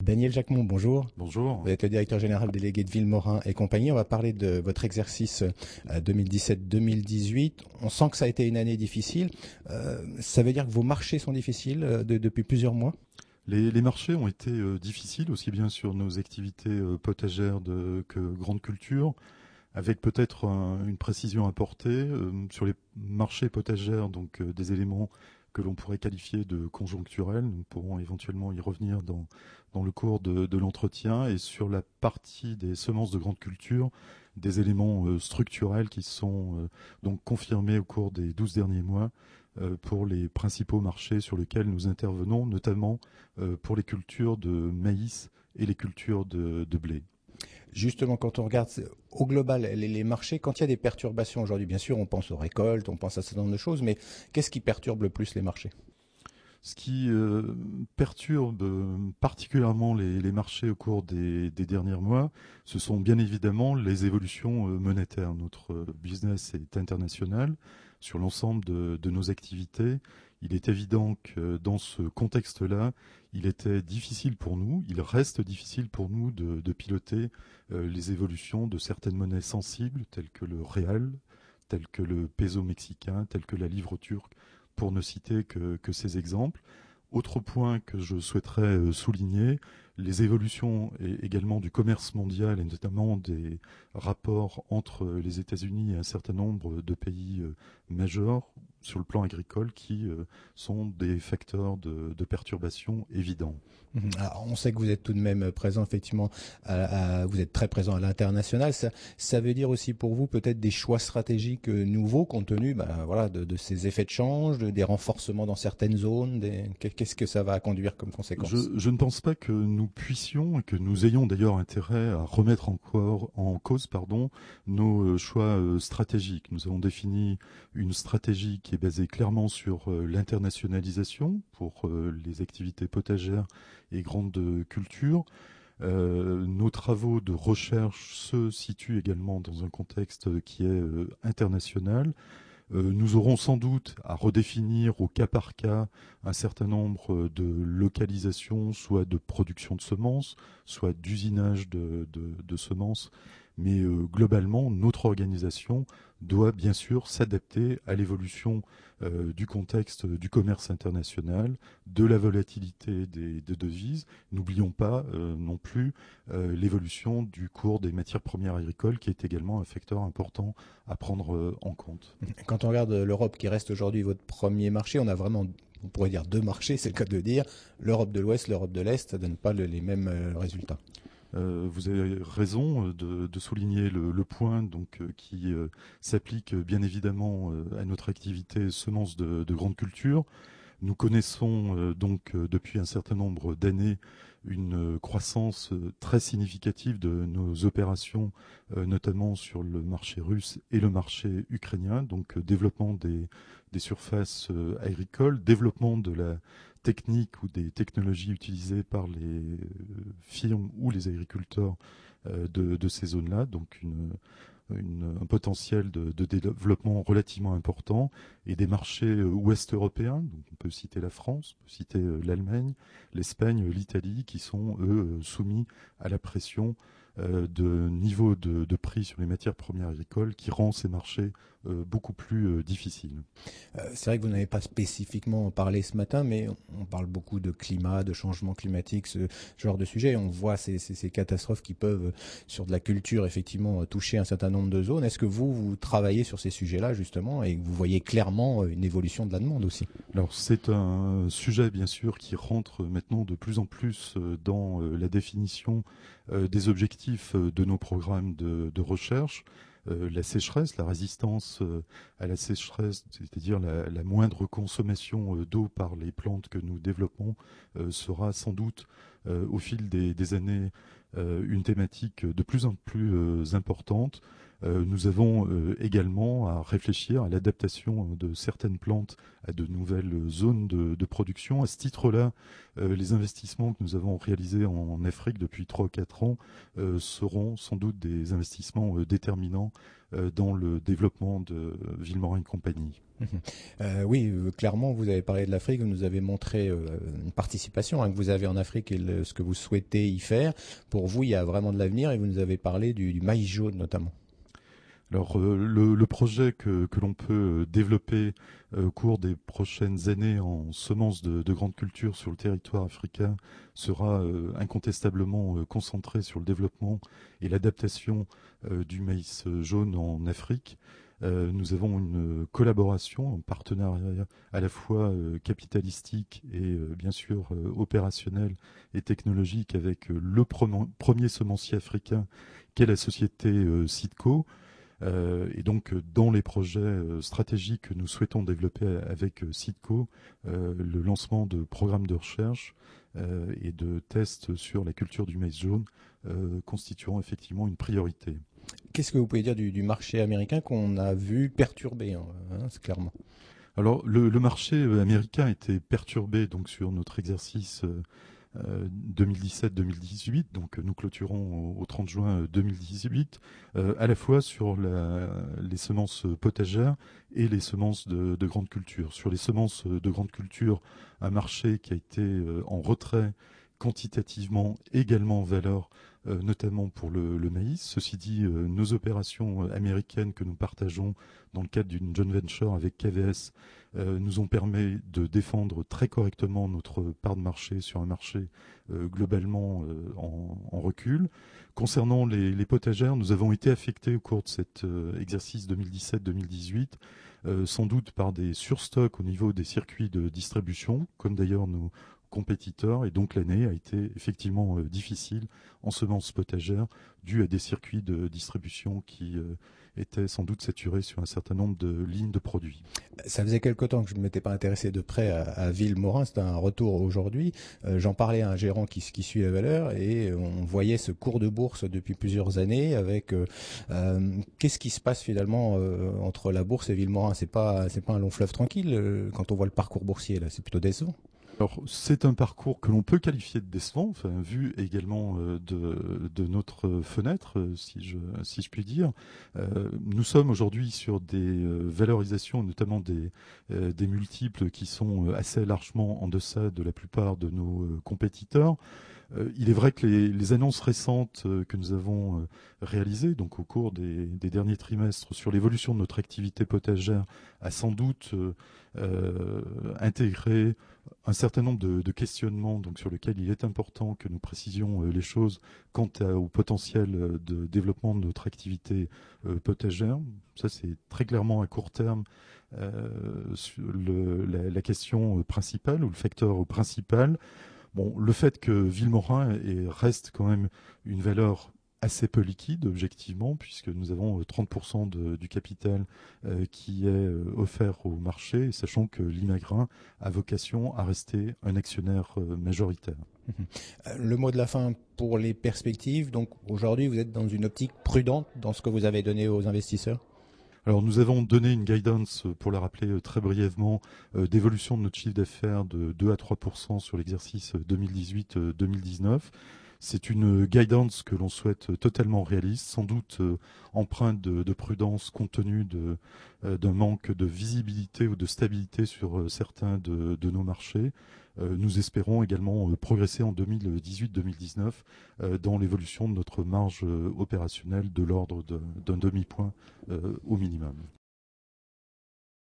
Daniel Jacquemont, bonjour. Bonjour. Vous êtes le directeur général délégué de Villemorin et compagnie. On va parler de votre exercice 2017-2018. On sent que ça a été une année difficile. Ça veut dire que vos marchés sont difficiles depuis plusieurs mois? Les marchés ont été difficiles, aussi bien sur nos activités potagères que grandes cultures, avec peut-être une précision à apporter sur les marchés potagères, donc des éléments que l'on pourrait qualifier de conjoncturels. Nous pourrons éventuellement y revenir dans le cours de l'entretien. Et sur la partie des semences de grandes cultures, des éléments structurels qui sont donc confirmés au cours des 12 derniers mois pour les principaux marchés sur lesquels nous intervenons, notamment pour les cultures de maïs et les cultures de blé. Justement, quand on regarde au global les marchés, quand il y a des perturbations aujourd'hui, bien sûr, on pense aux récoltes, on pense à ce genre de choses, mais qu'est-ce qui perturbe le plus les marchés? Ce qui perturbe particulièrement les marchés au cours des derniers mois, ce sont bien évidemment les évolutions monétaires. Notre business est international sur l'ensemble de nos activités. Il est évident que dans ce contexte-là, il était difficile pour nous, il reste difficile pour nous de piloter les évolutions de certaines monnaies sensibles telles que le réal, telles que le peso mexicain, telles que la livre turque, pour ne citer que ces exemples. Autre point que je souhaiterais souligner, les évolutions également du commerce mondial et notamment des rapports entre les États-Unis et un certain nombre de pays majeurs sur le plan agricole qui sont des facteurs de perturbation évidents. Alors, on sait que vous êtes tout de même présent, effectivement, vous êtes très présent à l'international. Ça veut dire aussi pour vous peut-être des choix stratégiques nouveaux compte tenu de ces effets de change, des renforcements dans certaines zones. Qu'est-ce que ça va conduire comme conséquence? Je ne pense pas que nous puissions et que nous ayons d'ailleurs intérêt à remettre en cause nos choix stratégiques. Nous avons défini une stratégie qui est basée clairement sur l'internationalisation pour les activités potagères et grandes cultures. Nos travaux de recherche se situent également dans un contexte qui est international. Nous aurons sans doute à redéfinir au cas par cas un certain nombre de localisations, soit de production de semences, soit d'usinage de semences. Mais globalement, notre organisation doit bien sûr s'adapter à l'évolution du contexte du commerce international, de la volatilité des devises. N'oublions pas non plus l'évolution du cours des matières premières agricoles, qui est également un facteur important à prendre en compte. Quand on regarde l'Europe, qui reste aujourd'hui votre premier marché, on a vraiment, on pourrait dire, deux marchés, c'est le cas de le dire. L'Europe de l'Ouest, l'Europe de l'Est, ça ne donne pas les mêmes résultats. Vous avez raison de souligner le point qui s'applique bien évidemment à notre activité semences de grandes cultures. Nous connaissons depuis un certain nombre d'années une croissance très significative de nos opérations, notamment sur le marché russe et le marché ukrainien, donc développement des surfaces agricoles, développement de la technique ou des technologies utilisées par les firmes ou les agriculteurs de ces zones-là, donc un potentiel de développement relativement important, et des marchés ouest européens, donc on peut citer la France, on peut citer l'Allemagne, l'Espagne, l'Italie, qui sont eux soumis à la pression de niveau de prix sur les matières premières agricoles qui rend ces marchés beaucoup plus difficiles. C'est vrai que vous n'avez pas spécifiquement parlé ce matin, mais on parle beaucoup de climat, de changement climatique, ce genre de sujet. On voit ces catastrophes qui peuvent, sur de la culture, effectivement, toucher un certain nombre de zones. Est-ce que vous travaillez sur ces sujets-là, justement, et que vous voyez clairement une évolution de la demande aussi? Alors, c'est un sujet, bien sûr, qui rentre maintenant de plus en plus dans la définition des objectifs de nos programmes de recherche. La sécheresse, la résistance à la sécheresse, c'est-à-dire la moindre consommation d'eau par les plantes que nous développons, sera sans doute au fil des années une thématique de plus en plus importante. Nous avons également à réfléchir à l'adaptation de certaines plantes à de nouvelles zones de production. À ce titre-là, les investissements que nous avons réalisés en Afrique depuis 3 ou 4 ans seront sans doute des investissements déterminants dans le développement de Vilmorin et compagnie. Oui, clairement, vous avez parlé de l'Afrique, vous nous avez montré une participation que vous avez en Afrique et ce que vous souhaitez y faire. Pour vous, il y a vraiment de l'avenir et vous nous avez parlé du maïs jaune notamment. Alors le projet que l'on peut développer au cours des prochaines années en semences de grandes cultures sur le territoire africain sera incontestablement concentré sur le développement et l'adaptation du maïs jaune en Afrique. Nous avons une collaboration, un partenariat à la fois capitalistique et bien sûr opérationnel et technologique avec le premier semencier africain qu'est la société Citco. Et donc, dans les projets stratégiques que nous souhaitons développer avec Citco, le lancement de programmes de recherche et de tests sur la culture du maïs jaune constitueront effectivement une priorité. Qu'est-ce que vous pouvez dire du marché américain qu'on a vu perturbé, c'est clairement? Alors, le marché américain a été perturbé donc sur notre exercice 2017-2018, donc nous clôturons au 30 juin 2018, à la fois sur les semences potagères et les semences de grande culture. Sur les semences de grande culture, un marché qui a été en retrait quantitativement, également en valeur, notamment pour le maïs. Ceci dit, nos opérations américaines que nous partageons dans le cadre d'une joint venture avec KVS nous ont permis de défendre très correctement notre part de marché sur un marché globalement en recul. Concernant les potagères, nous avons été affectés au cours de cet exercice 2017-2018, sans doute par des surstocks au niveau des circuits de distribution, comme d'ailleurs nos compétiteurs, et donc l'année a été effectivement difficile en semences potagères due à des circuits de distribution qui étaient sans doute saturés sur un certain nombre de lignes de produits. Ça faisait quelque temps que je ne m'étais pas intéressé de près à Vilmorin, c'est un retour aujourd'hui. J'en parlais à un gérant qui suit la valeur et on voyait ce cours de bourse depuis plusieurs années avec qu'est-ce qui se passe finalement entre la bourse et Vilmorin. C'est pas un long fleuve tranquille quand on voit le parcours boursier là, c'est plutôt décevant. Alors, c'est un parcours que l'on peut qualifier de décevant, enfin, vu également de notre fenêtre, si je puis dire. Nous sommes aujourd'hui sur des valorisations, notamment des multiples qui sont assez largement en deçà de la plupart de nos compétiteurs. Il est vrai que les annonces récentes que nous avons réalisées, donc au cours des derniers trimestres, sur l'évolution de notre activité potagère, a sans doute intégré un certain nombre de questionnements donc, sur lesquels il est important que nous précisions les choses quant au potentiel de développement de notre activité potagère. Ça, c'est très clairement à court terme la question principale ou le facteur principal. Bon, le fait que Vilmorin reste quand même une valeur assez peu liquide, objectivement, puisque nous avons 30% du capital qui est offert au marché, sachant que l'Imagrin a vocation à rester un actionnaire majoritaire. Le mot de la fin pour les perspectives. Donc aujourd'hui, vous êtes dans une optique prudente dans ce que vous avez donné aux investisseurs? Alors nous avons donné une guidance, pour la rappeler très brièvement, d'évolution de notre chiffre d'affaires de 2 à 3% sur l'exercice 2018-2019. C'est une guidance que l'on souhaite totalement réaliste, sans doute empreinte de prudence compte tenu d'un manque de visibilité ou de stabilité sur certains de nos marchés. Nous espérons également progresser en 2018-2019 dans l'évolution de notre marge opérationnelle de l'ordre d'un demi-point au minimum.